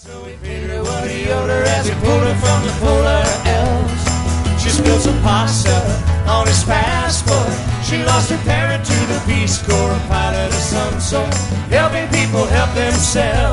So we figured it would be older as we pulled her from the polar elves. She spilled some pasta on his passport. She lost her parent to the Peace Corps, a pilot of some sort, helping people help themselves.